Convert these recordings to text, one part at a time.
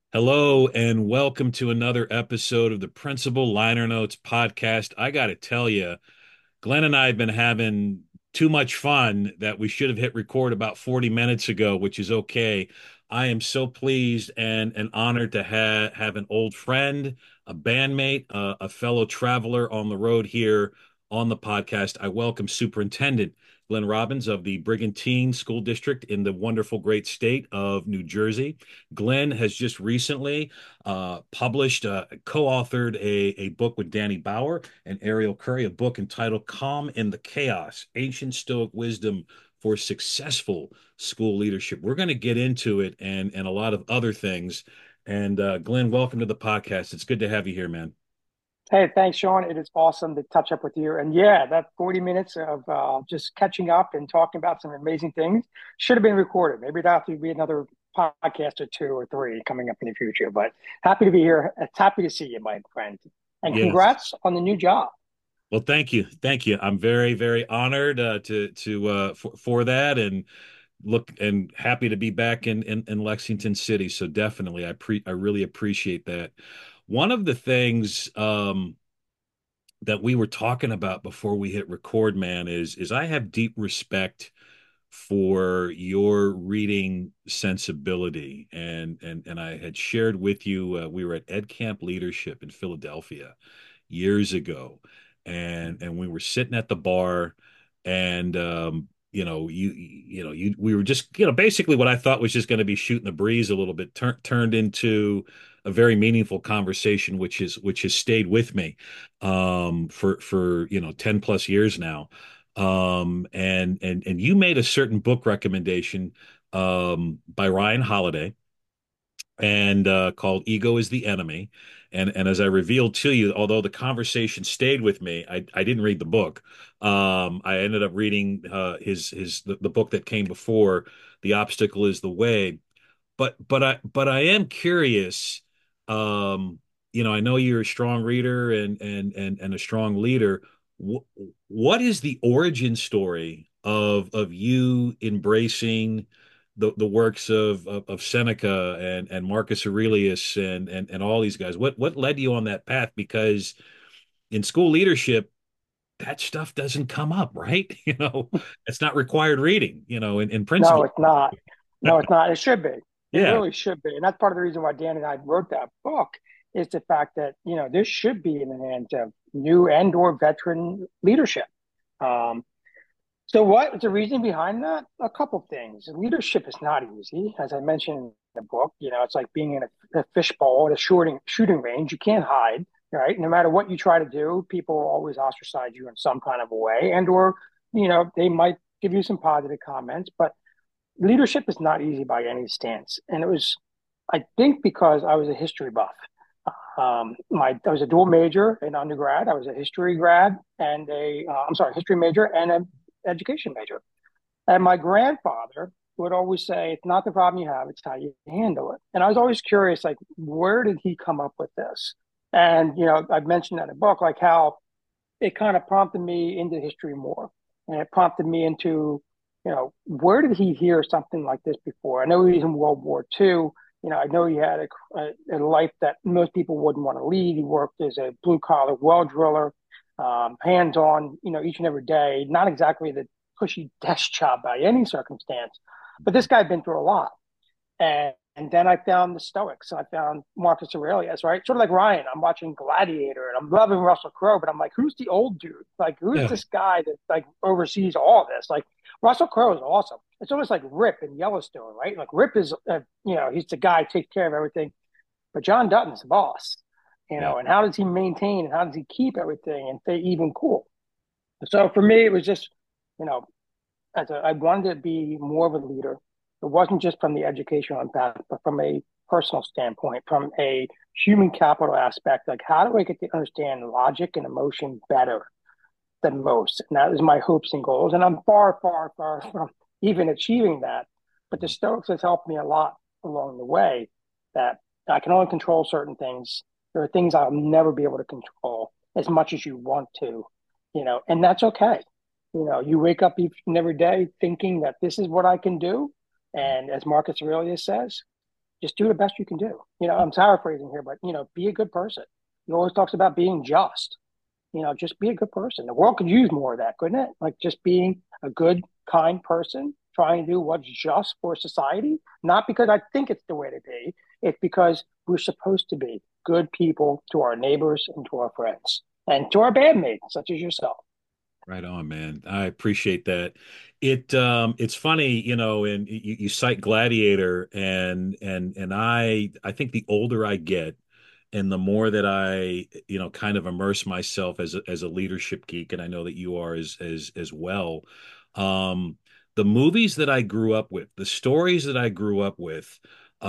Hello and welcome to another episode of the Principal Liner Notes podcast. I got to tell you, Glenn and I have been having too much fun that we should have hit record about 40 minutes ago, which is okay. I am so pleased and honored to have an old friend, a bandmate, a fellow traveler on the road here on the podcast. I welcome Superintendent Glenn Robbins of the Brigantine School District in the wonderful great state of New Jersey. Glenn has just recently published, co-authored a book with Danny Bauer and Ariel Curry, a book entitled Calm in the Chaos, Ancient Stoic Wisdom for Successful School Leadership. We're going to get into it and a lot of other things. And Glenn, welcome to the podcast. It's good to have you here, man. Hey, thanks, Sean. It is awesome to touch up with you. And yeah, that 40 minutes of just catching up and talking about some amazing things should have been recorded. Maybe it'll have to be another podcast or two or three coming up in the future. But happy to be here. It's happy to see you, my friend. And Yes. congrats on the new job. Well, thank you. Thank you. I'm very, very honored for that and look and happy to be back in Lexington City. So definitely I really appreciate that. One of the things that we were talking about before we hit record, man, is I have deep respect for your reading sensibility, and I had shared with you we were at Ed Camp Leadership in Philadelphia years ago, and we were sitting at the bar, and you we were just basically what I thought was just going to be shooting the breeze a little bit turned into a very meaningful conversation, which has stayed with me for 10 plus years now. And you made a certain book recommendation by Ryan Holiday and called Ego is the Enemy. And as I revealed to you, although the conversation stayed with me, I didn't read the book. I ended up reading the book that came before, The Obstacle is the Way. But I am curious. I know you're a strong reader and a strong leader. Wh- what is the origin story of you embracing the works of Seneca and Marcus Aurelius and all these guys? What led you on that path? Because in school leadership, that stuff doesn't come up, right? It's not required reading, in No, principle. it's not. No, it's not. It should be. It Yeah. really should be. And that's part of the reason why Dan and I wrote that book is the fact that, this should be in the hands of new and or veteran leadership. Um, So what's the reason behind that? A couple of things. Leadership is not easy. As I mentioned in the book, it's like being in a fishbowl at a shooting range. You can't hide, right? No matter what you try to do, people will always ostracize you in some kind of a way, and or they might give you some positive comments, but leadership is not easy by any stance. And it was, I think, because I was a history buff. I was a dual major in undergrad. I was a history grad and history major and an education major. And my grandfather would always say, "It's not the problem you have; it's how you handle it." And I was always curious, like, where did he come up with this? And I've mentioned that in the book, like how it kind of prompted me into history more, and it prompted me into, where did he hear something like this before? I know he was in World War II. I know he had a life that most people wouldn't want to lead. He worked as a blue collar well driller, hands on, each and every day. Not exactly the cushy desk job by any circumstance, but this guy had been through a lot. And then I found the Stoics. I found Marcus Aurelius, right? Sort of like Ryan. I'm watching Gladiator and I'm loving Russell Crowe, but I'm like, who's the old dude? Like, who's Yeah. this guy that like oversees all this? Like, Russell Crowe is awesome. It's almost like Rip in Yellowstone, right? Like Rip is, he's the guy who takes care of everything, but John Dutton's the boss, Yeah. and how does he maintain and how does he keep everything and stay even cool? So for me, it was just, you know, I wanted to be more of a leader. It wasn't just from the educational impact, but from a personal standpoint, from a human capital aspect. Like, how do I get to understand logic and emotion better than most? And that is my hopes and goals. And I'm far, far, far from even achieving that. But the Stoics has helped me a lot along the way that I can only control certain things. There are things I'll never be able to control as much as you want to, and that's okay. You wake up each and every day thinking that this is what I can do. And as Marcus Aurelius says, Just do the best you can do. I'm paraphrasing here, but be a good person. He always talks about being just. Just be a good person. The world could use more of that, couldn't it? Like just being a good, kind person, trying to do what's just for society. Not because I think it's the way to be. It's because we're supposed to be good people to our neighbors and to our friends and to our bandmates, such as yourself. Right on, man. I appreciate that. It's funny, and you cite Gladiator, and I think the older I get and the more that I, kind of immerse myself as a leadership geek, and I know that you are as well. Um, the movies that I grew up with, the stories that I grew up with,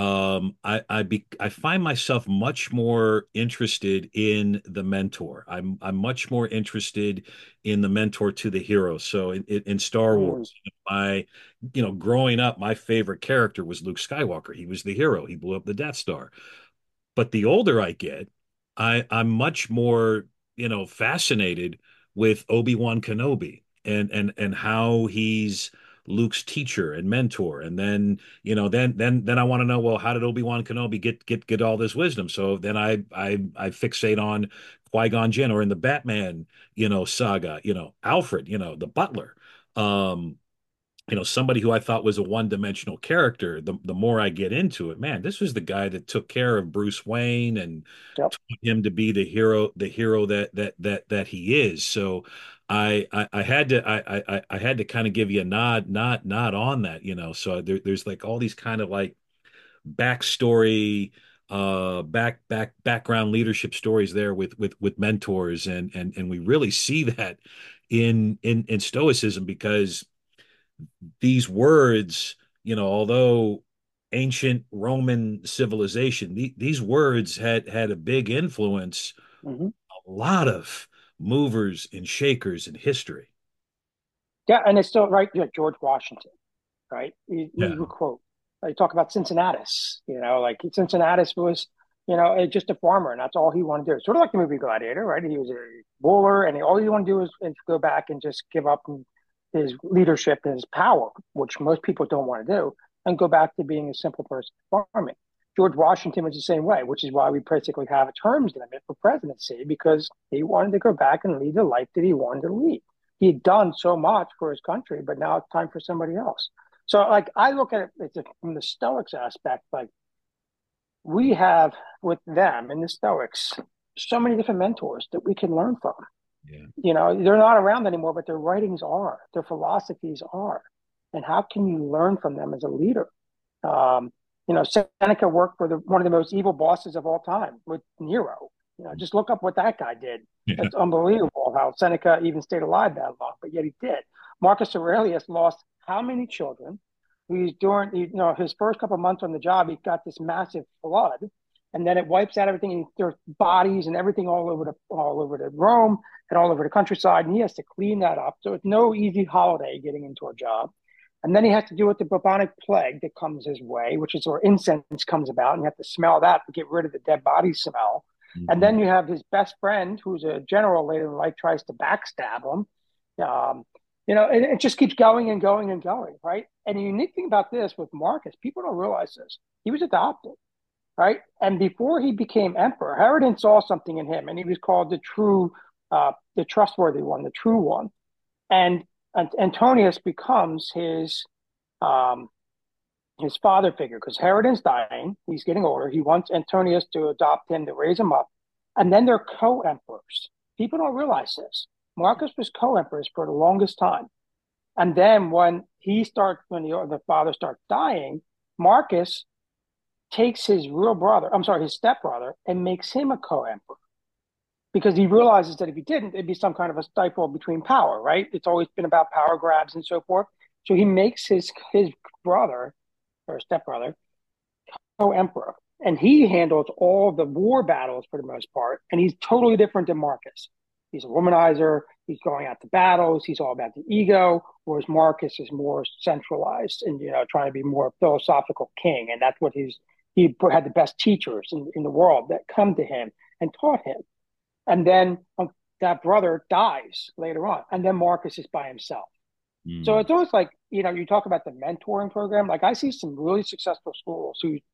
I find myself much more interested in the mentor. I'm much more interested in the mentor to the hero. So in Star Mm, Wars, growing up, my favorite character was Luke Skywalker. He was the hero. He blew up the Death Star. But the older I get, I'm much more, fascinated with Obi-Wan Kenobi and how he's Luke's teacher and mentor. And then, then I want to know, well, how did Obi-Wan Kenobi get all this wisdom? So then I fixate on Qui-Gon Jinn, or in the Batman, saga, Alfred, the butler. Um, somebody who I thought was a one-dimensional character, the more I get into it, man, this was the guy that took care of Bruce Wayne and yep. taught him to be the hero that he is. So I had to I had to kind of give you a nod on that, So there's like all these kind of like backstory, background leadership stories there with mentors, and we really see that in Stoicism, because these words, although ancient Roman civilization, these words had a big influence, Hmm. a lot of movers and shakers in history. Yeah, and it's still right. Yeah, George Washington, right? Yeah. We would quote. They talk about Cincinnatus. Like Cincinnatus was, just a farmer, and that's all he wanted to do. Sort of like the movie Gladiator, right? He was a ruler, and all he wanted to do is go back and just give up his leadership and his power, which most people don't want to do, and go back to being a simple person farming. George Washington was the same way, which is why we basically have a terms limit for presidency, because he wanted to go back and lead the life that he wanted to lead. He had done so much for his country, but now it's time for somebody else. So, like, I look at it from the Stoics aspect. Like, we have with them and the Stoics so many different mentors that we can learn from. Yeah. They're not around anymore, but their writings are, their philosophies are. And how can you learn from them as a leader? Um, Seneca worked for one of the most evil bosses of all time with Nero. Just look up what that guy did. Yeah. It's unbelievable how Seneca even stayed alive that long, but yet he did. Marcus Aurelius lost how many children? He's during, his first couple of months on the job, he got this massive flood, and then it wipes out everything. And there's bodies and everything all over the Rome and all over the countryside, and he has to clean that up. So it's no easy holiday getting into a job. And then he has to deal with the bubonic plague that comes his way, which is where incense comes about, and you have to smell that to get rid of the dead body smell. And Mhm. then you have his best friend, who's a general later in life, tries to backstab him. Um, it just keeps going and going and going, right? And the unique thing about this with Marcus, people don't realize this. He was adopted, right? And before he became emperor, Hadrian saw something in him, and he was called the trustworthy one, the true one. And Antonius becomes um, his father figure, because Hadrian's dying. He's getting older. He wants Antonius to adopt him, to raise him up. And then they're co-emperors. People don't realize this. Marcus was co-emperors for the longest time. And then when the father starts dying, Marcus takes his real brother, I'm sorry, his stepbrother, and makes him a co-emperor, because he realizes that if he didn't, it'd be some kind of a stifle between power, right? It's always been about power grabs and so forth. So he makes his brother or stepbrother co-emperor, and he handles all the war battles for the most part. And he's totally different than Marcus. He's a womanizer. He's going out to battles. He's all about the ego, whereas Marcus is more centralized and trying to be more philosophical king. And that's what he had the best teachers in the world that come to him and taught him. And then that brother dies later on, and then Marcus is by himself. So Mm. it's almost like, you talk about the mentoring program. Like, I see some really successful schools who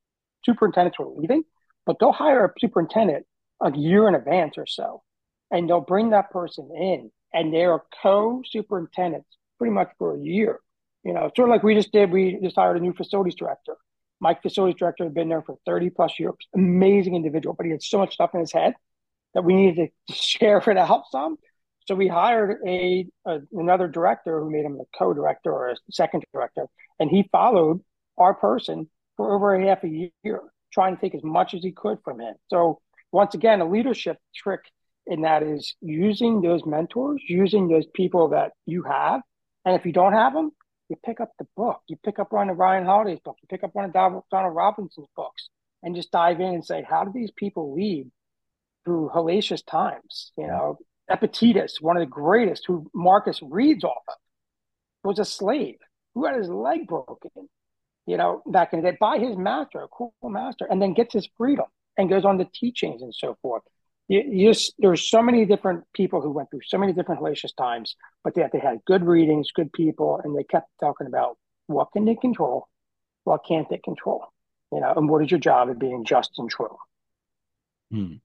superintendents were leaving, but they'll hire a superintendent a year in advance or so, and they'll bring that person in, and they're co-superintendents pretty much for a year. Sort of like we just did. We just hired a new facilities director. My facilities director had been there for 30 plus years. Amazing individual, but he had so much stuff in his head that we needed to share it out some. So we hired another director who made him a co-director or a second director, and he followed our person for over a half a year, trying to take as much as he could from him. So once again, a leadership trick in that is using those mentors, using those people that you have, and if you don't have them, you pick up the book, you pick up one of Ryan Holiday's books, you pick up one of Donald Robinson's books, and just dive in and say, how do these people lead through hellacious times? Epictetus, one of the greatest, who Marcus reads off of, was a slave who had his leg broken, back in the day by his master, a cool master, and then gets his freedom and goes on to teachings and so forth. There's so many different people who went through so many different hellacious times, but they had good readings, good people, and they kept talking about what can they control, what can't they control, and what is your job of being just and true. Hmm.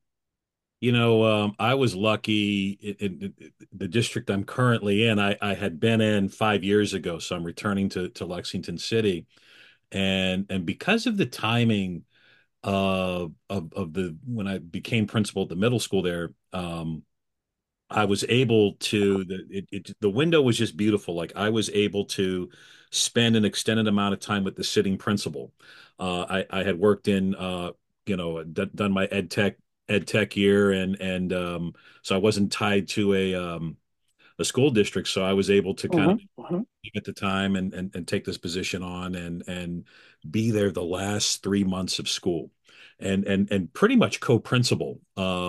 I was lucky in the district I'm currently in. I had been in 5 years ago, so I'm returning to Lexington City, and because of the timing of the when I became principal at the middle school there, I was able to the window was just beautiful. Like I was able to spend an extended amount of time with the sitting principal. I had worked in done my ed tech year, and so I wasn't tied to a school district, so I was able to kind of Mm-hmm, mm-hmm, at the time and take this position on and be there the last 3 months of school and pretty much co-principal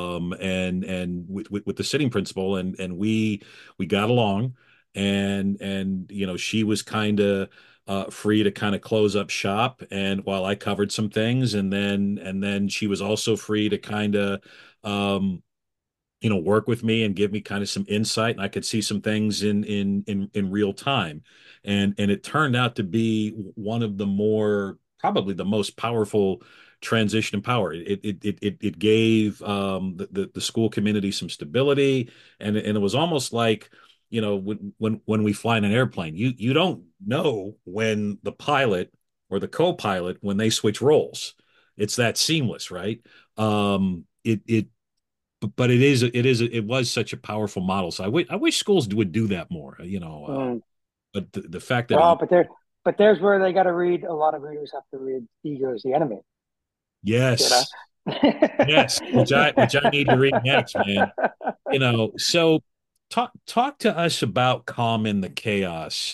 and with the sitting principal and we got along and she was kind of free to kind of close up shop and while I covered some things and then she was also free to kind of um work with me and give me kind of some insight, and I could see some things in real time, and it turned out to be one of the more probably the most powerful transition in power. It gave the school community some stability, and it was almost like when we fly in an airplane, you don't know when the pilot or the co-pilot when they switch roles. It's that seamless, right? But it was such a powerful model. So I wish schools would do that more. mm-hmm. But the fact that Well, but there's where they got to read. A lot of readers have to read "Ego is the Enemy." You know. yes, yes, which I need to read next, man. So talk to us about Calm in the Chaos.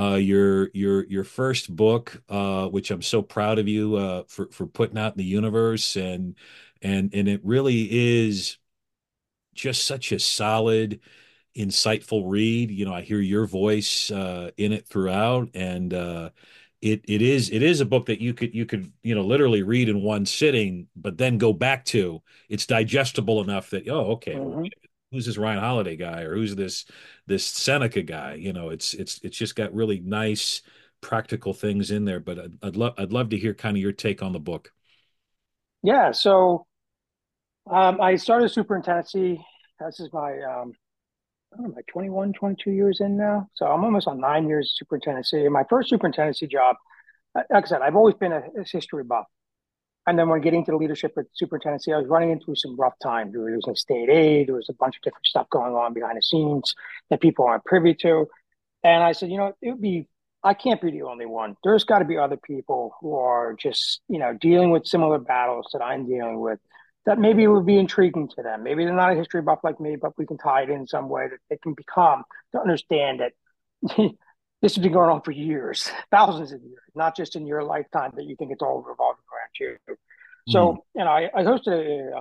Your first book, which I'm so proud of you for putting out in the universe, and it really is just such a solid insightful read. I hear your voice in it throughout, and it is a book that you could literally read in one sitting, but then go back to. It's digestible enough that okay, well, Hmm. who's this Ryan Holiday guy or who's this Seneca guy? It's just got really nice practical things in there. But I'd love to hear kind of your take on the book. Yeah. So I started superintendency. This is my I don't know, like 21, 22 years in now. So I'm almost on 9 years of superintendency. And my first superintendency job, like I said, I've always been a history buff. And then when getting to the leadership at superintendency, I was running into some rough times. We were losing state aid. There was a bunch of different stuff going on behind the scenes that people aren't privy to. And I said, I can't be the only one. There's got to be other people who are just, dealing with similar battles that I'm dealing with that maybe would be intriguing to them. Maybe they're not a history buff like me, but we can tie it in some way that they can become to understand that this has been going on for years, thousands of years, not just in your lifetime that you think it's all revolving around you. Mm. So, I hosted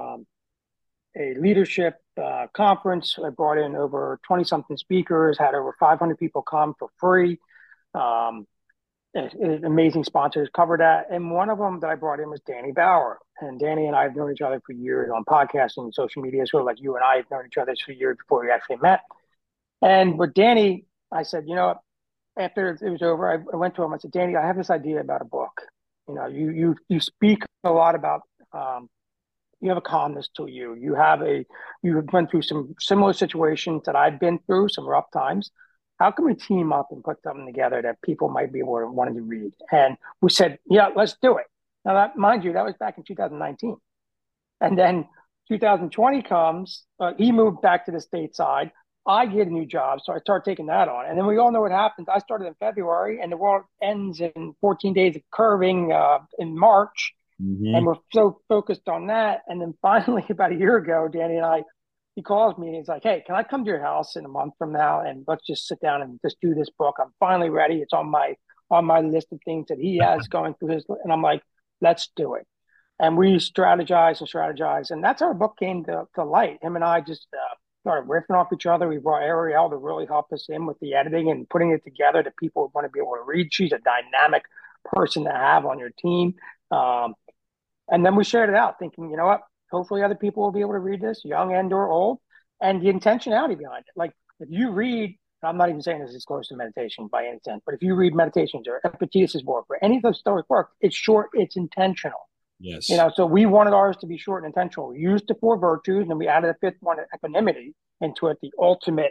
a leadership conference. I brought in over 20 something speakers, had over 500 people come for free. Um, Amazing sponsors covered that. And one of them that I brought in was Danny Bauer. And Danny and I have known each other for years on podcasting and social media, sort of like you and I have known each other for years before we actually met. And with Danny, I said, after it was over, I went to him. I said, Danny, I have this idea about a book. You speak a lot about um, you have a calmness to you. You have went through some similar situations that I've been through, some rough times. How can we team up and put something together that people might be able to wanting to read? And we said, yeah, let's do it. Now that mind you, that was back in 2019. And then 2020 comes, he moved back to the stateside. I get a new job, so I start taking that on. And then we all know what happens. I started in February, and the world ends in 14 days of curving in March. And Hmm. we're so focused on that. And then finally, about a year ago, Danny and I, he calls me and he's like, "Hey, can I come to your house in a month from now and let's just sit down and just do this book? I'm finally ready. It's on my list of things that he has going through his." And I'm like, "Let's do it." And we strategize, and that's how our book came to light. Him and I just started riffing off each other. We brought Ariel to really help us in with the editing and putting it together that people would want to be able to read. She's a dynamic person to have on your team. Um, and then we shared it out, thinking, you know what? Hopefully, other people will be able to read this, young and or old, and the intentionality behind it. Like if you read, I'm not even saying this is close to meditation by any sense, but if you read Meditations or Epictetus's work or any of those Stoic work, it's short, it's intentional. Yes. So we wanted ours to be short and intentional. We used the four virtues, and then we added a fifth one, equanimity, into it, the ultimate,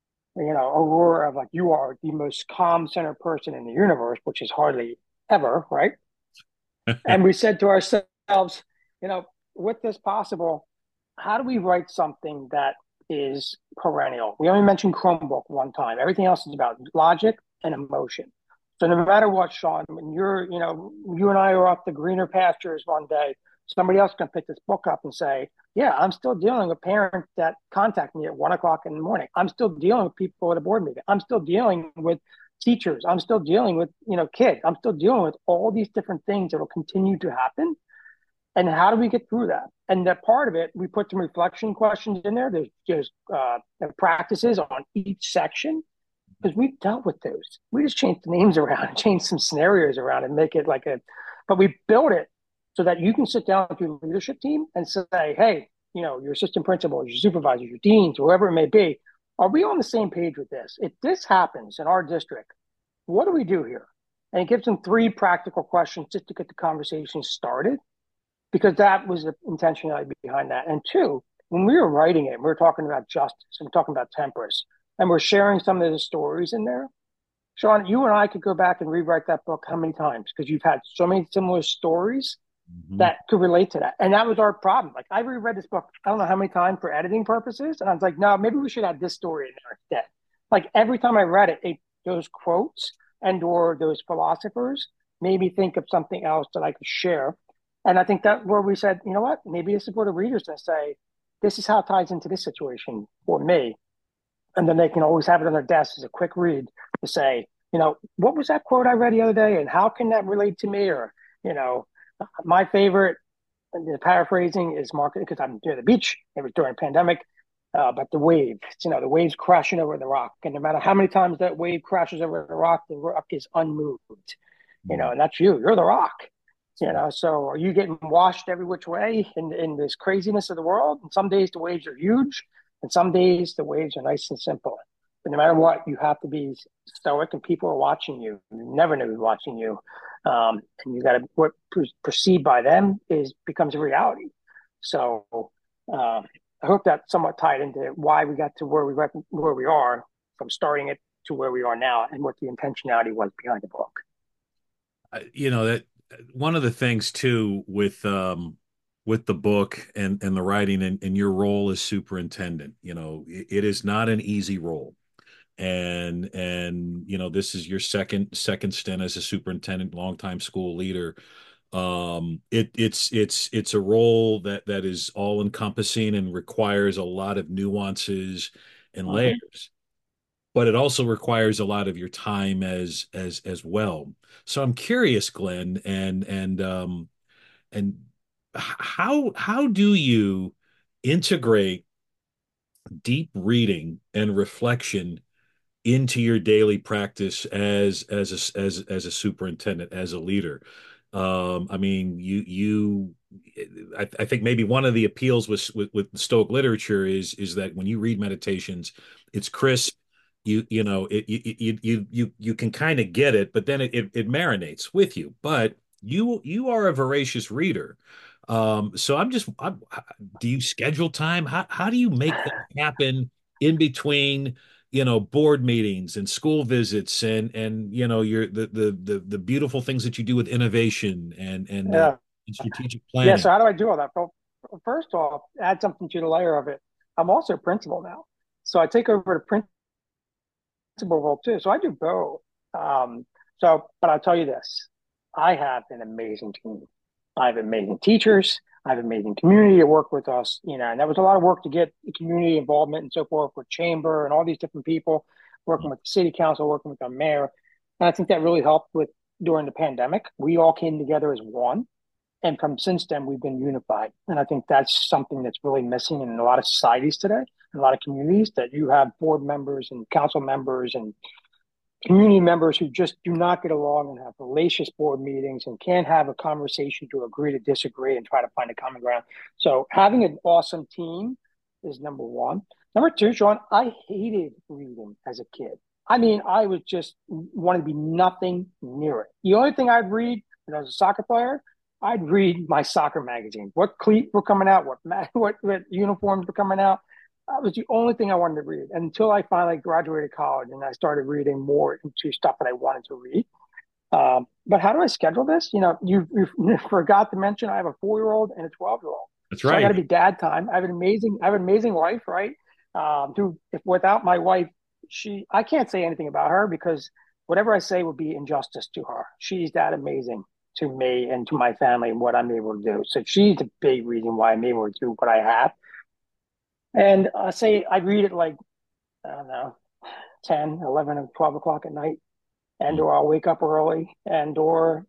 aurora of like you are the most calm centered person in the universe, which is hardly ever, right? And we said to ourselves, you know, with this possible, how do we write something that is perennial? We only mentioned Chromebook one time. Everything else is about logic and emotion. So no matter what, Sean, when you and I are off the greener pastures one day, somebody else can pick this book up and say, yeah, I'm still dealing with parents that contact me at 1 o'clock in the morning. I'm still dealing with people at a board meeting. I'm still dealing with teachers. I'm still dealing with, kids. I'm still dealing with all these different things that will continue to happen. And how do we get through that? And that part of it, we put some reflection questions in there. There's just practices on each section because we've dealt with those. We just changed the names around and changed some scenarios around and make it but we built it so that you can sit down with your leadership team and say, hey, your assistant principals, your supervisors, your deans, whoever it may be, are we on the same page with this? If this happens in our district, what do we do here? And it gives them three practical questions just to get the conversation started, because that was the intentionality behind that. And two, when we were writing it, we were talking about justice and we're talking about temperance, and we're sharing some of the stories in there. Sean, you and I could go back and rewrite that book how many times? Because you've had so many similar stories Hmm. that could relate to that. And that was our problem. Like I reread this book, I don't know how many times for editing purposes. And I was like, no, maybe we should add this story in there instead. Like every time I read it, those quotes and or those philosophers made me think of something else that I could share. And I think that where we said, you know what, maybe this is what the readers can say, this is how it ties into this situation for me. And then they can always have it on their desk as a quick read to say, what was that quote I read the other day and how can that relate to me? Or, you know, my favorite, the paraphrasing is marketed because I'm near the beach. It was during a pandemic. But the waves, the waves crashing over the rock. And no matter how many times that wave crashes over the rock is unmoved, and that's you. You're the rock. So are you getting washed every which way in this craziness of the world? And some days the waves are huge, and some days the waves are nice and simple. But no matter what, you have to be stoic, and people are watching you. You never know who's watching you, and you got to what perceived by them is becomes a reality. So I hope that somewhat tied into why we got to where we are from starting it to where we are now, and what the intentionality was behind the book. That one of the things too with the book and the writing and your role as superintendent, it is not an easy role. And this is your second stint as a superintendent, longtime school leader. It's a role that is all encompassing and requires a lot of nuances and Mhm. layers, but it also requires a lot of your time as well. So I'm curious, Glenn, and how do you integrate deep reading and reflection into your daily practice as a superintendent, as a leader? I mean, I think maybe one of the appeals with Stoic literature is that when you read Meditations, it's crisp. You can kind of get it, but then it marinates with you. But you are a voracious reader. So do you schedule time? How do you make that happen in between, board meetings and school visits and your the beautiful things that you do with innovation Yeah. and strategic Yeah. planning? So how do I do all that? Well, first off, add something to the layer of it. I'm also a principal now. So I take over the principal role too. So I do both. Um, but I'll tell you this, I have an amazing team. I have amazing teachers. I have amazing community to work with us, and that was a lot of work to get the community involvement and so forth with chamber and all these different people, working with the city council, working with our mayor. And I think that really helped with during the pandemic. We all came together as one. And from since then, we've been unified. And I think that's something that's really missing in a lot of societies today, in a lot of communities, that you have board members and council members and community members who just do not get along and have fallacious board meetings and can't have a conversation to agree to disagree and try to find a common ground. So having an awesome team is number one. Number two, Sean, I hated reading as a kid. I mean, I was just wanted to be nothing near it. The only thing I'd read when I was a soccer player, I'd read my soccer magazine. What cleats were coming out, what uniforms were coming out. That was the only thing I wanted to read until I finally graduated college and I started reading more into stuff that I wanted to read. But how do I schedule this? You forgot to mention I have a 4-year-old and a 12-year-old, That's so I got right. to be dad time. I have an amazing wife, right? Who, if without my wife, I can't say anything about her because whatever I say would be injustice to her. She's that amazing to me and to my family and what I'm able to do. So she's the big reason why I'm able to do what I have. And I say I read it like, I don't know, 10, 11, or 12 o'clock at night. And Mm. or I'll wake up early and or,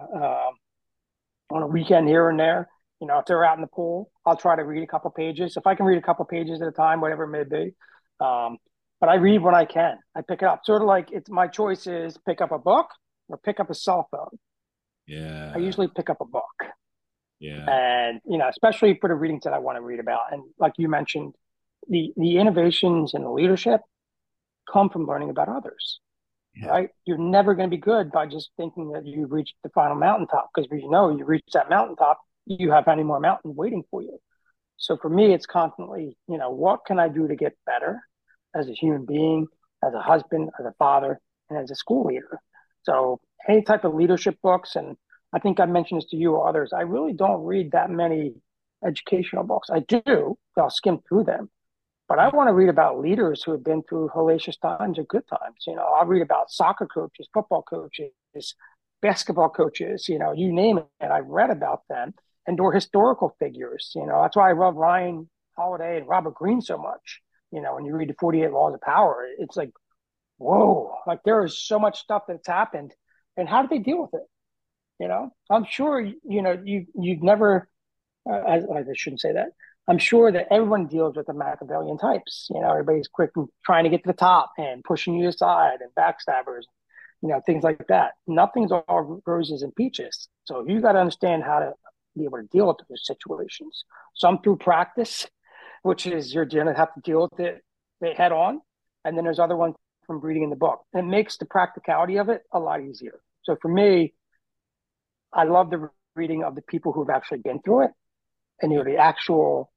on a weekend here and there, if they're out in the pool, I'll try to read a couple pages. If I can read a couple pages at a time, whatever it may be. Um, but I read when I can. I pick it up. Sort of like it's my choice is pick up a book or pick up a cell phone. I Yeah. usually pick up a book. Yeah. And, especially for the readings that I want to read about. And like you mentioned, the innovations and the leadership come from learning about others, Yeah. right? You're never going to be good by just thinking that you reached the final mountaintop because you reach that mountaintop, you have any more mountains waiting for you. So for me, it's constantly, what can I do to get better as a human being, as a husband, as a father, and as a school leader? So any type of leadership books, and I think I mentioned this to you or others, I really don't read that many educational books. I do, I'll skim through them, but I Yeah. want to read about leaders who have been through hellacious times or good times. I'll read about soccer coaches, football coaches, basketball coaches, you name it. I've read about them and or historical figures. That's why I love Ryan Holiday and Robert Greene so much. When you read the 48 Laws of Power, it's like, whoa, like there is so much stuff that's happened. And how did they deal with it? I'm sure, you've never, I shouldn't say that. I'm sure that everyone deals with the Machiavellian types. Everybody's quick and trying to get to the top and pushing you aside and backstabbers, things like that. Nothing's all roses and peaches. So you got to understand how to be able to deal with those situations. Some through practice, which is you're going to have to deal with it head on. And then there's other ones from reading in the book. And it makes the practicality of it a lot easier. So for me, I love the reading of the people who've actually been through it and the actual,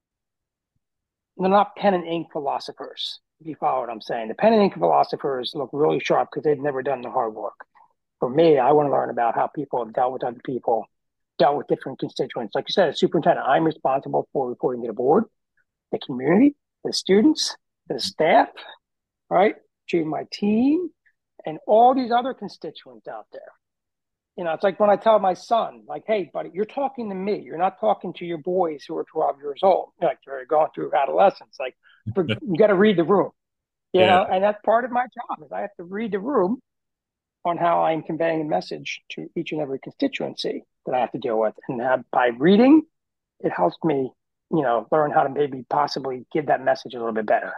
they're not pen and ink philosophers, if you follow what I'm saying. The pen and ink philosophers look really sharp because they've never done the hard work. For me, I want to learn about how people have dealt with other people, dealt with different constituents. Like you said, as superintendent, I'm responsible for reporting to the board, the community, the students, the staff, right? To my team and all these other constituents out there. It's like when I tell my son, like, hey, buddy, you're talking to me. You're not talking to your boys who are 12 years old. Like they're going through adolescence. Like you got to read the room, Yeah. and that's part of my job is I have to read the room on how I'm conveying a message to each and every constituency that I have to deal with. And by reading, it helps me, learn how to maybe possibly give that message a little bit better.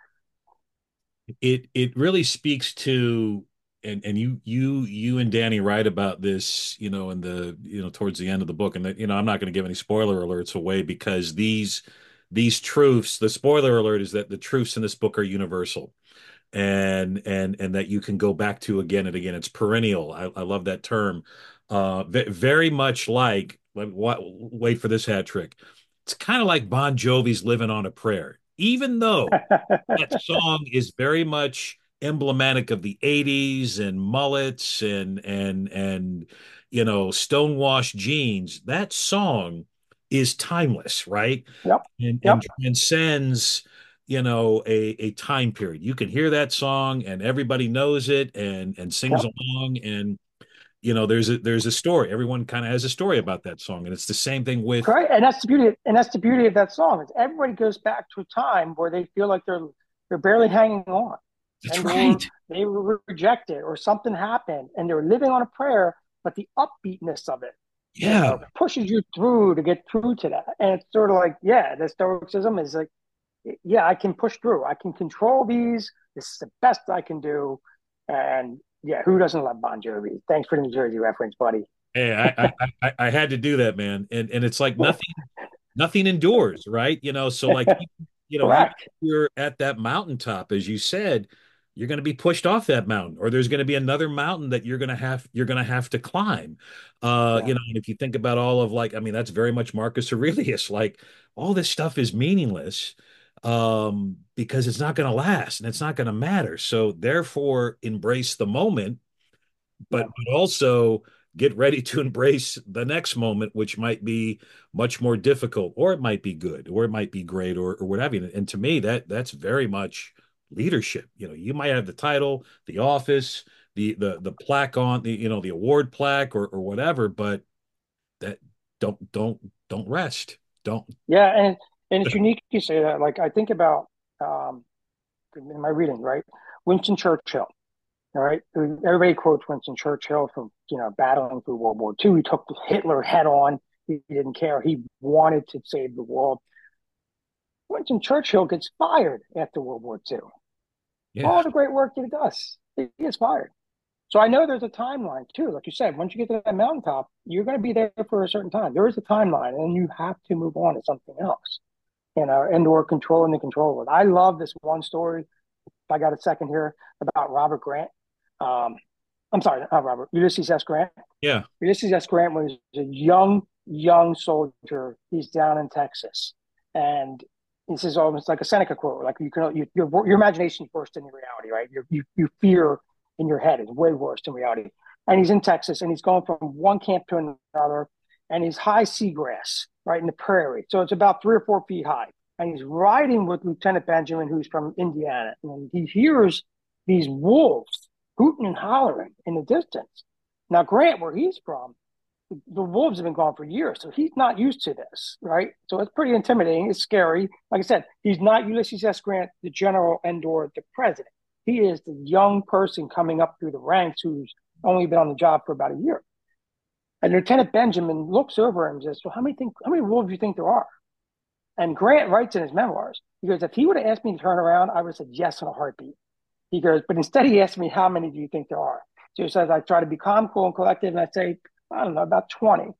It really speaks to and you and Danny write about this, in the towards the end of the book, and that I'm not going to give any spoiler alerts away because these truths, the spoiler alert is that the truths in this book are universal and that you can go back to again and again. It's perennial. I love that term. Very much like, wait for this hat trick. It's kind of like Bon Jovi's Living on a Prayer. Even though that song is very much emblematic of the 80s and mullets and stonewashed jeans, that song is timeless, right? Yep. And Yep. transcends a time period. You can hear that song and everybody knows it and sings Yep. along, and there's a story. Everyone kind of has a story about that song, and it's the same thing with. Right. And that's the beauty of that song is everybody goes back to a time where they feel like they're barely hanging on, That's and or right. they were rejected or something happened and they're living on a prayer, but the upbeatness of it, Yeah. pushes you through to get through to that. And it's sort of like, yeah, the stoicism is like, yeah, I can push through. I can control these. This is the best I can do. And yeah, who doesn't love Bon Jovi? Thanks for the New Jersey reference, buddy. Hey, I had to do that, man. And it's like nothing endures, right? So like even Correct. if you're at that mountaintop, as you said, you're going to be pushed off that mountain, or there's going to be another mountain that you're going to have to climb. Yeah. And if you think about all of, like, I mean, that's very much Marcus Aurelius. Like, all this stuff is meaningless, because it's not going to last and it's not going to matter. So therefore, embrace the moment, Yeah. but also get ready to embrace the next moment, which might be much more difficult, or it might be good, or it might be great, or what have you. And to me, that's very much leadership. You might have the title, the office, the plaque on the award plaque, or whatever, but that don't rest. Don't. Yeah. And it's unique you say that. Like I think about um, in my reading, right? Winston Churchill. All right. Everybody quotes Winston Churchill from, battling through World War II. He took Hitler head on. He didn't care. He wanted to save the world. Winston Churchill gets fired after World War II. Yeah. All the great work he does, he gets fired. So I know there's a timeline too. Like you said, once you get to that mountaintop, you're going to be there for a certain time. There is a timeline, and you have to move on to something else, and or controlling the controller. I love this one story. If I got a second here about Robert Grant. Um, I'm sorry, not Robert, Ulysses S. Grant. Yeah. Ulysses S. Grant was a young soldier. He's down in Texas, and this is almost like a Seneca quote. Like your imagination is worse than your reality, right? You fear in your head is way worse than reality. And he's in Texas, and he's going from one camp to another, and he's high seagrass, right in the prairie. So it's about 3 or 4 feet high, and he's riding with Lieutenant Benjamin, who's from Indiana, and he hears these wolves hooting and hollering in the distance. Now, Grant, where he's from, the wolves have been gone for years, so he's not used to this, right? So it's pretty intimidating. It's scary. Like I said, he's not Ulysses S. Grant, the general and/or the president. He is the young person coming up through the ranks who's only been on the job for about a year. And Lieutenant Benjamin looks over and says, "Well, how many wolves do you think there are?" And Grant writes in his memoirs, he goes, "If he would have asked me to turn around, I would have said yes in a heartbeat." He goes, "But instead he asked me, how many do you think there are?" So he says, I try to be calm, cool, and collected, and I say, I don't know, about 20.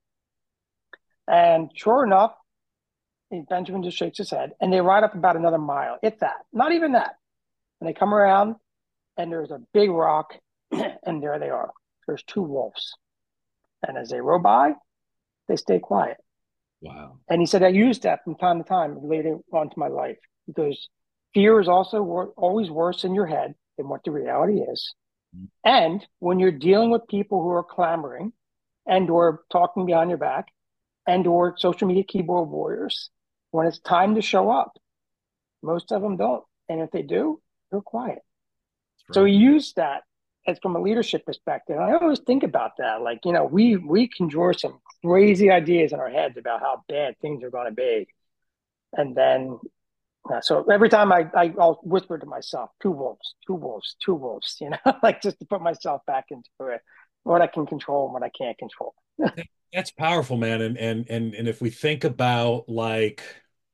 And sure enough, Benjamin just shakes his head, and they ride up about another mile. It's that, not even that. And they come around, and there's a big rock, and there they are. There's two wolves. And as they row by, they stay quiet. Wow. And he said, I used that from time to time related onto my life because fear is also always worse in your head than what the reality is. And when you're dealing with people who are clamoring and or talking behind your back and or social media keyboard warriors, when it's time to show up, most of them don't. And if they do, they're quiet. That's So right. he used that as from a leadership perspective. And I always think about that. Like, we can draw some crazy ideas in our heads about how bad things are going to be. And then, so every time I'll whisper to myself, two wolves, two wolves, two wolves, like just to put myself back into it, what I can control and what I can't control. That's powerful, man. And if we think about, like,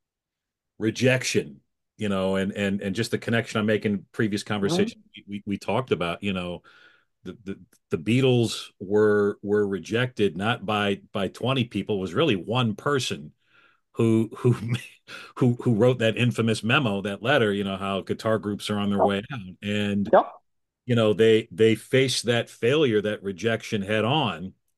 rejection, and just the connection I'm making, previous Mm-hmm. conversation we talked about, the Beatles were rejected not by 20 people. It was really one person who who wrote that infamous memo, that letter, how guitar groups are on their Yep. way out. And Yep. they faced that failure, that rejection, head on.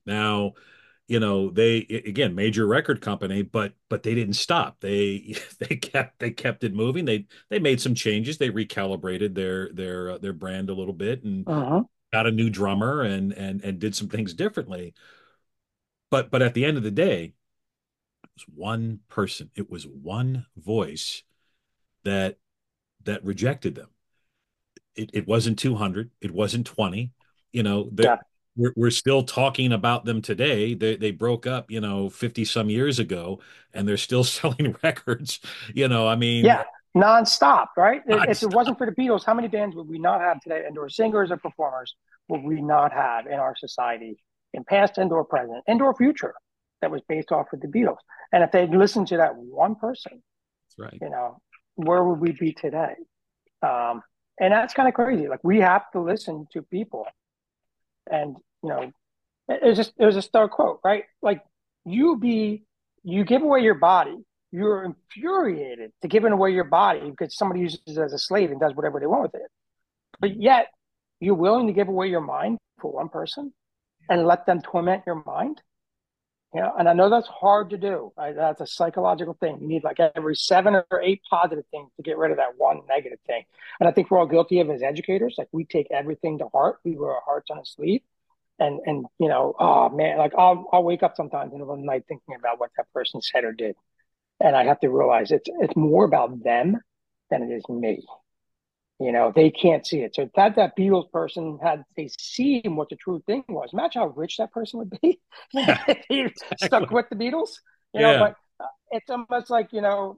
Now, they again major record company, but they didn't stop. They they kept it moving. They made some changes. They recalibrated their brand a little bit and Uh-huh. got a new drummer and did some things differently. But at the end of the day, it was one person. It was one voice that rejected them. It wasn't 200. It wasn't 20. That Yeah. we're still talking about them today. They broke up, 50 some years ago, and they're still selling records. I mean, Yeah. Nonstop, right? If it nonstop. wasn't for the Beatles, how many bands would we not have today, and or singers or performers would we not have in our society, in past and or present and or future, that was based off of the Beatles? And if they'd listened to that one person, That's right. you know, where would we be today? Um, and that's kind of crazy. Like we have to listen to people, and there's a star quote, right? Like you be you give away your body. You're infuriated to giving away your body because somebody uses it as a slave and does whatever they want with it. But yet you're willing to give away your mind for one person and let them torment your mind. And I know that's hard to do. Right? That's a psychological thing. You need like every 7 or 8 positive things to get rid of that one negative thing. And I think we're all guilty of as educators. Like we take everything to heart. We wear our hearts on a sleeve. And oh man, like I'll wake up sometimes in the night thinking about what that person said or did. And I have to realize it's more about them than it is me. They can't see it. So if that Beatles person had they seen what the true thing was, imagine how rich that person would be if he stuck Exactly. with the Beatles. Yeah. But it's almost like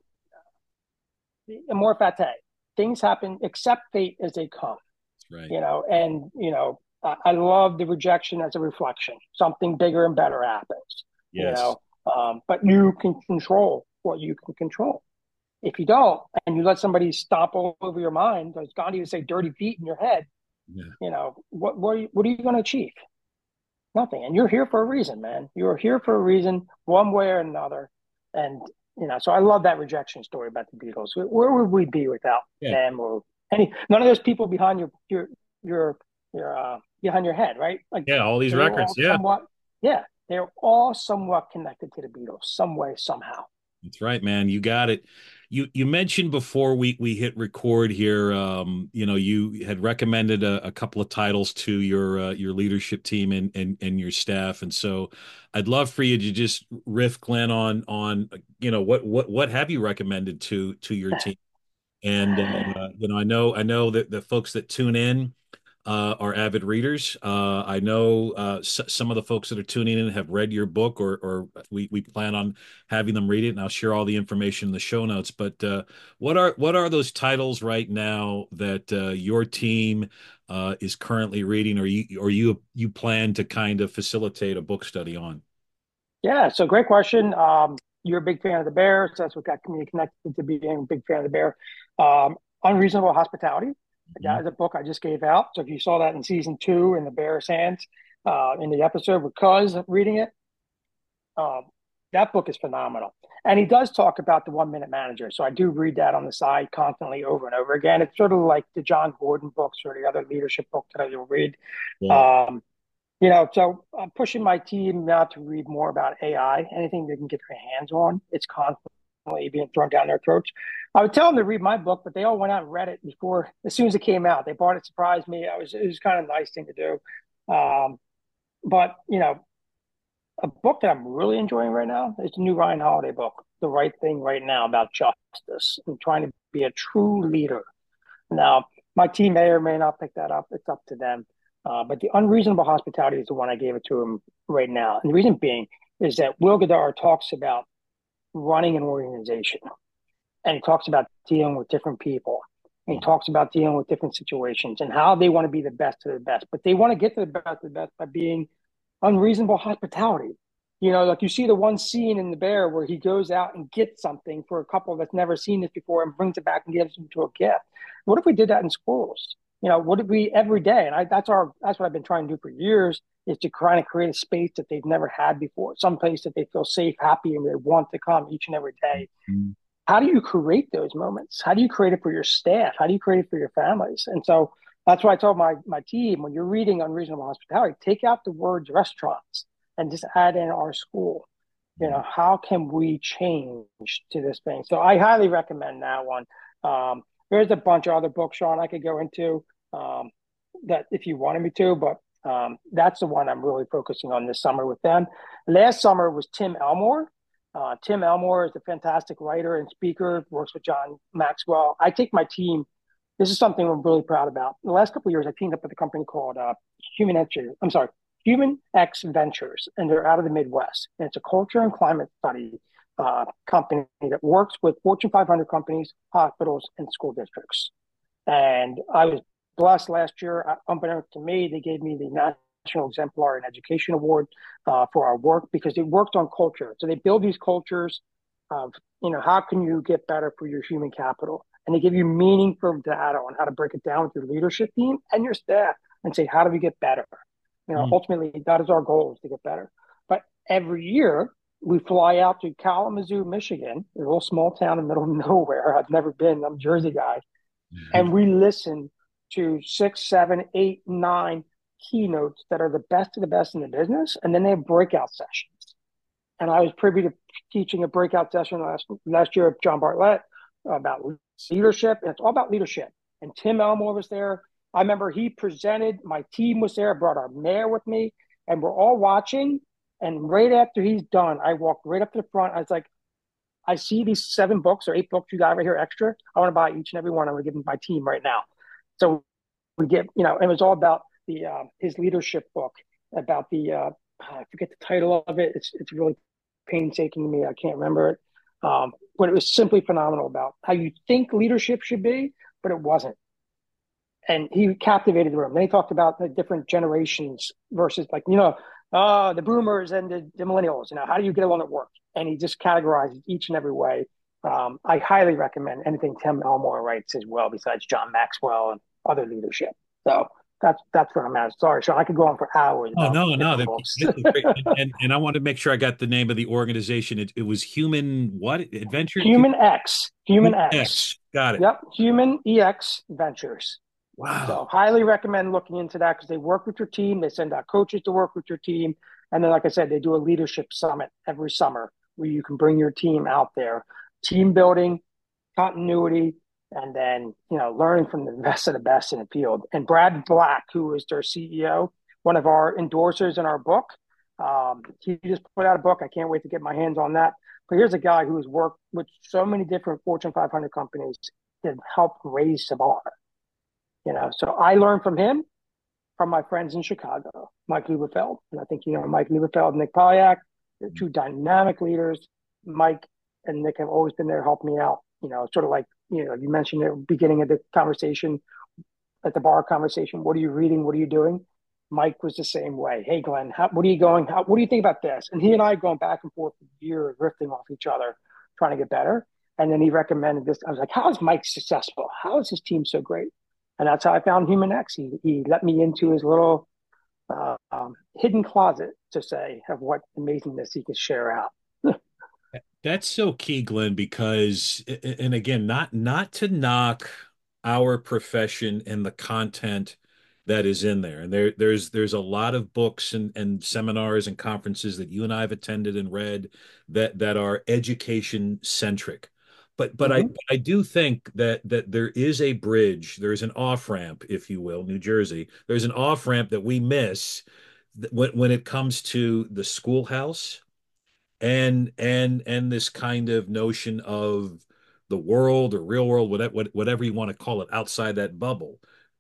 the more fate. Things happen, accept fate as they come. That's right. And I love the rejection as a reflection. Something bigger and better happens. You Yes. know, but you can control what you can control. If you don't, and you let somebody stomp all over your mind, as Gandhi would say, dirty feet in your head, Yeah. what are you going to achieve? Nothing. And you're here for a reason, man. You're here for a reason, one way or another. And so I love that rejection story about the Beatles. Where would we be without Yeah. them or none of those people behind your behind your head, right? Like Yeah. All these they were all records. Yeah. somewhat, yeah, they're all somewhat connected to the Beatles, some way, somehow. That's right, man. You got it. You mentioned before we hit record here, you had recommended a couple of titles to your leadership team and your staff, and so I'd love for you to just riff, Glenn, on what have you recommended to your team, and I know that the folks that tune in are avid readers. I know some of the folks that are tuning in have read your book, or we plan on having them read it, and I'll share all the information in the show notes. But what are those titles right now that your team is currently reading, or you plan to kind of facilitate a book study on? Yeah, so great question. You're a big fan of the Bear, so that's what got me connected to being a big fan of the Bear. Unreasonable Hospitality. That Mhm. is a book I just gave out. So if you saw that in season 2 in the Bear's hands, in the episode with Cuz reading it, um, that book is phenomenal. And he does talk about the 1 Minute Manager. So I do read that on the side constantly over and over again. It's sort of like the John Gordon books or the other leadership books that you'll read. Yeah. Um, so I'm pushing my team now to read more about AI. Anything they can get their hands on, it's constantly being thrown down their throats. I would tell them to read my book, but they all went out and read it before, as soon as it came out. They bought it, surprised me. It was kind of a nice thing to do. But a book that I'm really enjoying right now is the new Ryan Holiday book, The Right Thing Right Now, about justice and trying to be a true leader. Now, my team may or may not pick that up. It's up to them. But the unreasonable hospitality is the one I gave it to him right now. And the reason being is that Will Goddard talks about running an organization, and he talks about dealing with different people. And he talks about dealing with different situations and how they want to be the best of the best. But they want to get to the best of the best by being unreasonable hospitality. Like you see the one scene in The Bear where he goes out and gets something for a couple that's never seen this before and brings it back and gives them to a gift. What if we did that in schools? What if we every day? And that's what I've been trying to do for years is to kind of create a space that they've never had before, some place that they feel safe, happy, and they want to come each and every day. Mhm. How do you create those moments? How do you create it for your staff? How do you create it for your families? And so that's why I told my team, when you're reading Unreasonable Hospitality, take out the words restaurants. and just add in our school. Mhm. How can we change to this thing? So I highly recommend that one. There's a bunch of other books, Sean, I could go into um, that if you wanted me to, but that's the one I'm really focusing on this summer with them. Last summer was Tim Elmore. Tim Elmore is a fantastic writer and speaker, works with John Maxwell. I take my team. This is something I'm really proud about. The last couple of years, I teamed up with a company called Human X. I'm sorry, Human X Ventures, and they're out of the Midwest. And it's a culture and climate study company that works with Fortune 500 companies, hospitals, and school districts. And I was blessed last year, unbeknownst to me, they gave me the National Exemplar in Education Award for our work because it worked on culture. So they build these cultures of, how can you get better for your human capital? And they give you meaningful data on how to break it down with your leadership team and your staff and say, how do we get better? Mhm. Ultimately, that is our goal is to get better. But every year, we fly out to Kalamazoo, Michigan, a little small town in the middle of nowhere. I've never been. I'm a Jersey guy, and we listen to 6, 7, 8, 9 keynotes that are the best of the best in the business, and then they have breakout sessions. And I was privy to teaching a breakout session last year at John Bartlett about leadership, and it's all about leadership. And Tim Elmore was there. I remember he presented. My team was there. I brought our mayor with me, and we're all watching. And right after he's done, I walked right up to the front. I was like, I see these 7 books or 8 books you got right here extra. I want to buy each and every one. I'm going to give them to my team right now. So we get, it was all about the his leadership book about the I forget the title of it. It's really painstaking to me. I can't remember it. But it was simply phenomenal about how you think leadership should be, but it wasn't. And he captivated the room. Then he talked about the different generations versus like, the boomers and the millennials, how do you get along at work? And he just categorizes each and every way. I highly recommend anything Tim Elmore writes as well, besides John Maxwell and other leadership. So that's where I'm at. Sorry, Sean, I could go on for hours Oh about no, no, different books. this is great. And I want to make sure I got the name of the organization. It was Human what Adventure Human Human X. X. Got it. Yep, Human EX Ventures. So Wow. highly recommend looking into that because they work with your team. They send out coaches to work with your team. And then, like I said, they do a leadership summit every summer where you can bring your team out there. Team building, continuity, and then, learning from the best of the best in the field. And Brad Black, who is their CEO, one of our endorsers in our book, he just put out a book. I can't wait to get my hands on that. But here's a guy who has worked with so many different Fortune 500 companies to help raise the bar. So I learned from him, from my friends in Chicago, Mike Lieberfeld. And I think, Mike Lieberfeld and Nick Polyak, they're two dynamic leaders. Mike and Nick have always been there to help me out. Sort of like, you mentioned at the beginning of the conversation, at the bar conversation, what are you reading? What are you doing? Mike was the same way. Hey, Glenn, what are you going? What do you think about this? And he and I going back and forth for years, riffing off each other, trying to get better. And then he recommended this. I was like, how is Mike successful? How is his team so great? And that's how I found Human X. He let me into his little hidden closet, to say, of what amazingness he could share out. That's so key, Glenn, because and again, not to knock our profession and the content that is in there. And there's a lot of books and seminars and conferences that you and I have attended and read that are education centric. But Mm-hmm. I do think that there is a bridge, there's an off ramp, if you will, New Jersey. There's an off ramp that we miss when it comes to the schoolhouse and this kind of notion of the world or real world, whatever you want to call it, outside that bubble.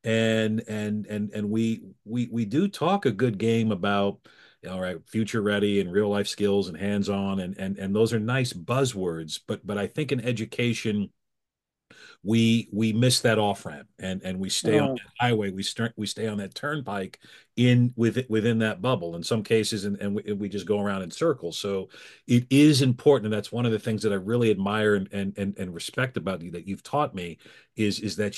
And we do talk a good game about, all right, future ready and real life skills and hands on, and those are nice buzzwords. But I think in education we miss that off ramp and we stay on Mm. that highway. We stay on that turnpike within that bubble in some cases, and we just go around in circles. So it is important, and that's one of the things that I really admire and respect about you that you've taught me is that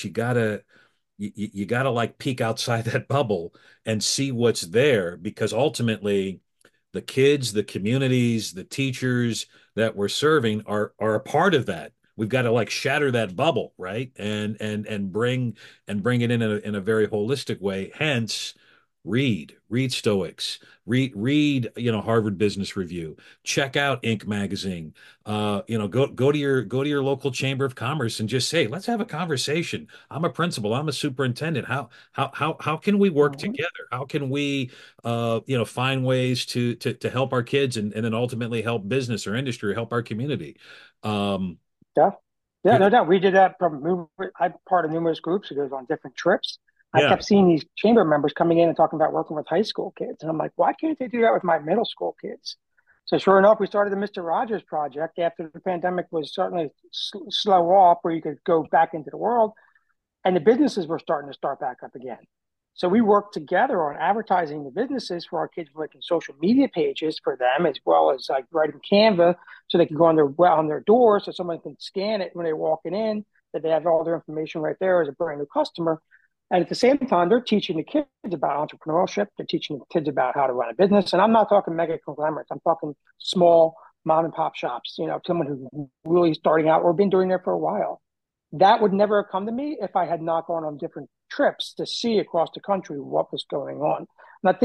you gotta like peek outside that bubble and see what's there because ultimately the kids, the communities, the teachers that we're serving are a part of that. We've got to like shatter that bubble, right? And bring it in a very holistic way. Hence, read Stoics, read, Harvard Business Review, check out Inc. magazine. Go to your local chamber of commerce and just say, let's have a conversation. I'm a principal, I'm a superintendent. How can we work Mhm. together? How can we find ways to help our kids, and then ultimately help business or industry, or help our community. Um, Yeah. Yeah, you, no doubt. We did that from I'm part of numerous groups who goes on different trips. I yeah, kept seeing these chamber members coming in and talking about working with high school kids. And I'm like, why can't they do that with my middle school kids? So sure enough, we started the Mr. Rogers Project after the pandemic was certainly slow off, where you could go back into the world, and the businesses were starting to start back up again. So we worked together on advertising the businesses for our kids, making social media pages for them, as well as like writing Canva so they can go on their door, so someone can scan it when they're walking in, that they have all their information right there as a brand new customer. And at the same time, they're teaching the kids about entrepreneurship. They're teaching the kids about how to run a business. And I'm not talking mega conglomerates. I'm talking small mom and pop shops. Someone who's really starting out or been doing it for a while. That would never have come to me if I had not gone on different trips to see across the country what was going on. And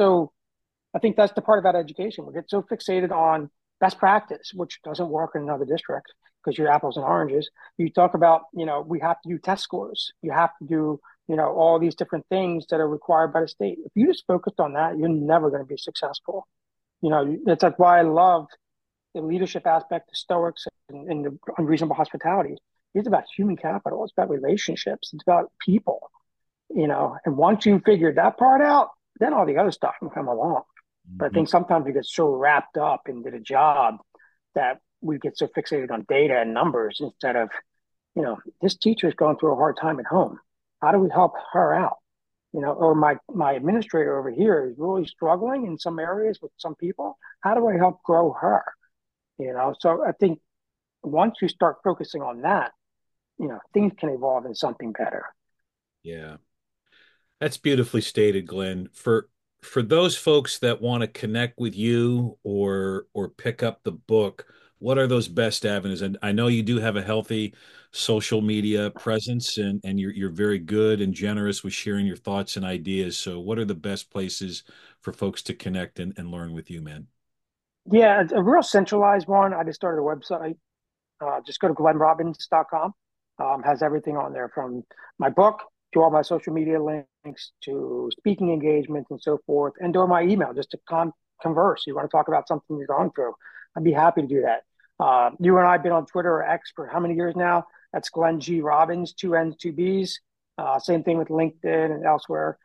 I think that's the part about education. We get so fixated on best practice, which doesn't work in another district because you're apples and oranges. You talk about, we have to do test scores. You have to do, all these different things that are required by the state. If you just focused on that, you're never going to be successful. It's like why I love the leadership aspect of Stoics and the unreasonable hospitality. It's about human capital. It's about relationships. It's about people. And once you figure that part out, then all the other stuff can come along. But I mhm. think sometimes we get so wrapped up into the job that we get so fixated on data and numbers instead of, this teacher is going through a hard time at home. How do we help her out? Or my administrator over here is really struggling in some areas with some people. How do I help grow her? So I think once you start focusing on that, things can evolve in something better. Yeah. That's beautifully stated, Glenn. For those folks that want to connect with you, or pick up the book, what are those best avenues? And I know you do have a healthy social media presence, and you're very good and generous with sharing your thoughts and ideas. So what are the best places for folks to connect and learn with you, man? Yeah, it's a real centralized one. I just started a website. Just go to glennrobbins.com. Has everything on there from my book to all my social media links to speaking engagements and so forth, and to my email just to converse. You want to talk about something you're going through? I'd be happy to do that. You and I have been on Twitter or X for how many years now? That's Glenn G. Robbins, two N's, two B's. Same thing with LinkedIn and elsewhere.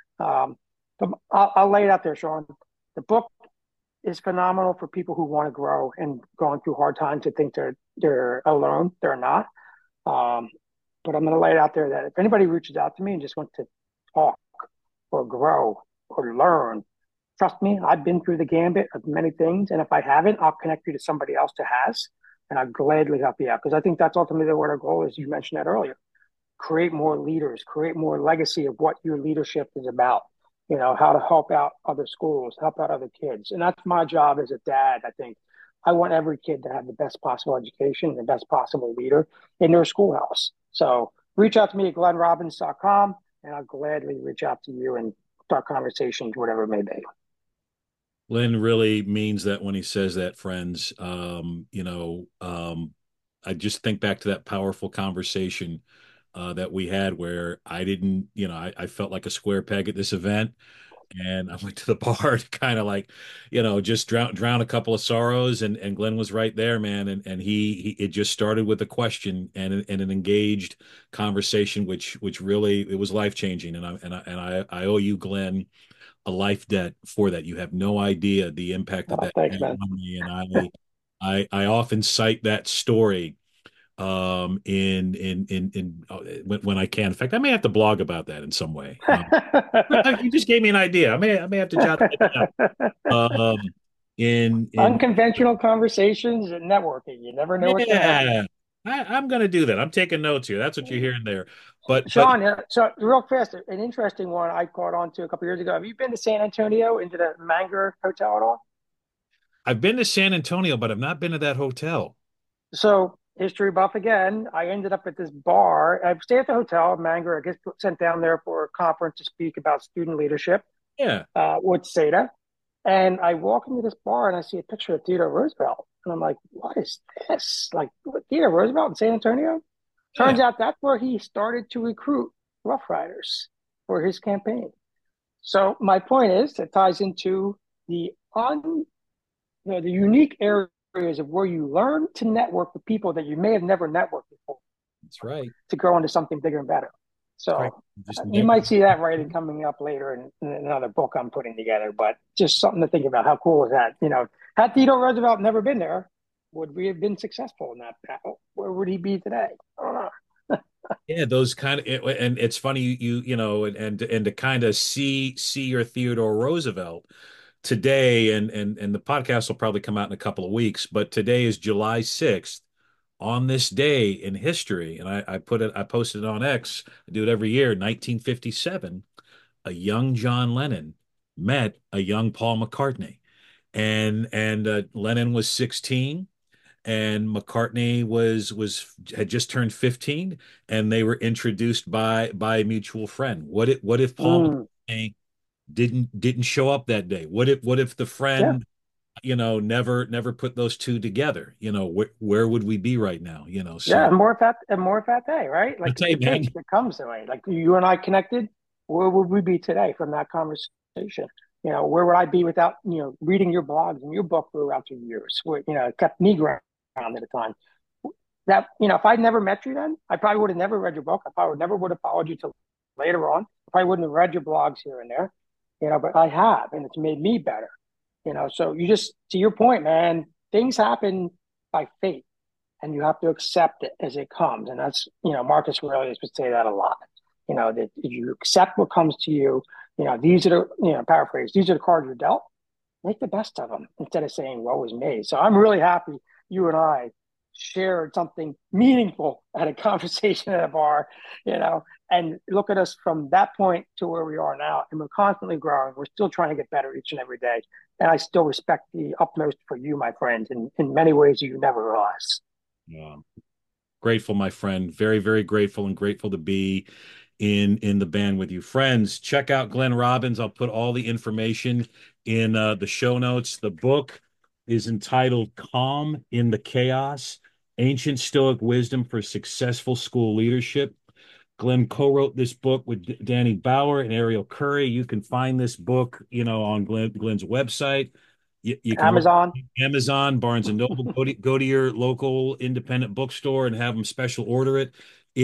I'll lay it out there, Sean. The book is phenomenal for people who want to grow and going through hard times to think they're alone. They're not. Um, but I'm going to lay it out there that if anybody reaches out to me and just wants to talk or grow or learn, trust me, I've been through the gambit of many things. And if I haven't, I'll connect you to somebody else that has, and I'll gladly help you out because I think that's ultimately what our goal is. You mentioned that earlier. Create more leaders, create more legacy of what your leadership is about. How to help out other schools, help out other kids. And that's my job as a dad. I think I want every kid to have the best possible education, the best possible leader in their schoolhouse. So reach out to me at glennrobbins.com, and I'll gladly reach out to you and start conversations, whatever it may be. Lynn really means that when he says that, friends. I just think back to that powerful conversation that we had where I didn't, I felt like a square peg at this event. And I went to the bar to kind of like, just drown a couple of sorrows. And Glenn was right there, man. And he it just started with a question and an engaged conversation, which really, it was life changing. And I owe you, Glenn, a life debt for that. You have no idea the impact that that Thanks, had man. on me. And I often cite that story when I can. In fact, I may have to blog about that in some way. You just gave me an idea. I may have to jot that down. In Unconventional conversations and networking. You never know what's going to happen. Yeah, I'm going to do that. I'm taking notes here. That's what you're hearing there. But Sean, so real fast, an interesting one I caught on to a couple years ago. Have you been to San Antonio into the Manger Hotel at all? I've been to San Antonio, but I've not been to that hotel. So history buff again. I ended up at this bar. I stayed at the hotel, Manger. I get sent down there for a conference to speak about student leadership. Yeah. with Seda. And I walk into this bar and I see a picture of Theodore Roosevelt. And I'm like, what is this? Like, what, Theodore Roosevelt in San Antonio? Yeah. Turns out that's where he started to recruit Rough Riders for his campaign. So my point is, it ties into the the unique areas of where you learn to network with people that you may have never networked before That's right. to grow into something bigger and better. That's right. So Just you never. might see that writing coming up later in another book I'm putting together, but just something to think about. How cool is that? Had Theodore Roosevelt never been there, would we have been successful in that battle? Where would he be today? I don't know. Yeah, those kind of, and it's funny and to kind of see your Theodore Roosevelt today, and the podcast will probably come out in a couple of weeks, but today is July 6th. On this day in history, and I posted it on X. I do it every year. 1957, a young John Lennon met a young Paul McCartney, and Lennon was 16 and McCartney was had just turned 15, and they were introduced by a mutual friend. What if Paul Mm, McCartney didn't show up that day? What if the yeah. friend, never put those two together? Where would we be right now? Yeah, So and more fat day, right? I'll Like tell it's you, a man. case that comes that way. Like you and I connected, where would we be today from that conversation? Where would I be without, reading your blogs and your book throughout the years? Where, it kept me grounded at the time. That, if I'd never met you then, I probably would have never read your book. I probably never would have followed you till later on. I probably wouldn't have read your blogs here and there, but I have, and it's made me better. So you just, to your point, man, things happen by fate and you have to accept it as it comes. And that's, Marcus Aurelius would say that a lot. That you accept what comes to you. These are the, paraphrase, these are the cards you're dealt. Make the best of them instead of saying, woe is me. So I'm really happy you and I shared something meaningful at a conversation at a bar, and look at us from that point to where we are now. And we're constantly growing. We're still trying to get better each and every day. And I still respect the utmost for you, my friend, in many ways you never realize. Grateful, my friend. Very, very grateful, and grateful to be in the band with you. Friends, check out Glenn Robbins. I'll put all the information in the show notes. The book is entitled Calm in the Chaos: Ancient Stoic Wisdom for Successful School Leadership. Glenn co-wrote this book with Danny Bauer and Ariel Curry. You can find this book, on Glenn's website. You can order Amazon. it on Amazon, Barnes and Noble. Go to your local independent bookstore and have them special order it.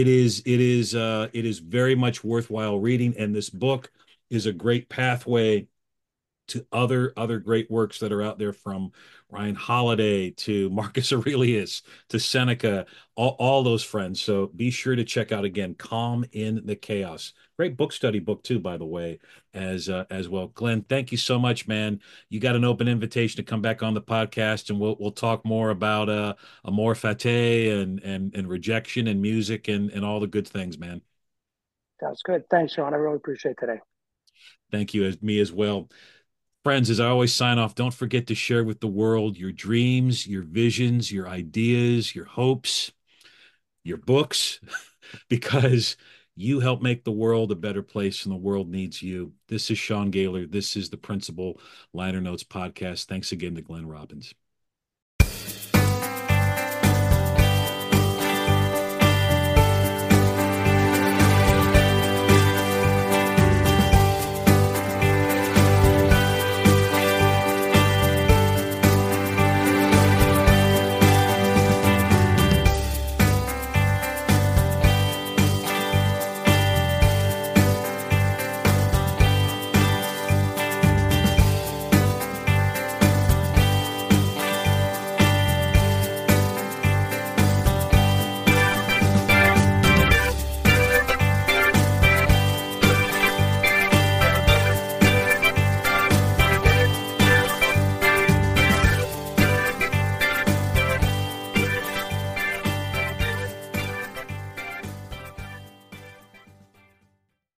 It is very much worthwhile reading, and this book is a great pathway to other great works that are out there, from Ryan Holiday to Marcus Aurelius to Seneca, all those friends. So be sure to check out again, Calm in the Chaos. Great book study book too, by the way, as well. Glenn, thank you so much, man. You got an open invitation to come back on the podcast, and we'll talk more about Amor Fati and rejection and music and all the good things, man. Sounds good. Thanks, Sean. I really appreciate today. Thank you, as me as well. Friends, as I always sign off, don't forget to share with the world your dreams, your visions, your ideas, your hopes, your books, because you help make the world a better place and the world needs you. This is Sean Gaylor. This is the Principal Liner Notes podcast. Thanks again to Glenn Robbins.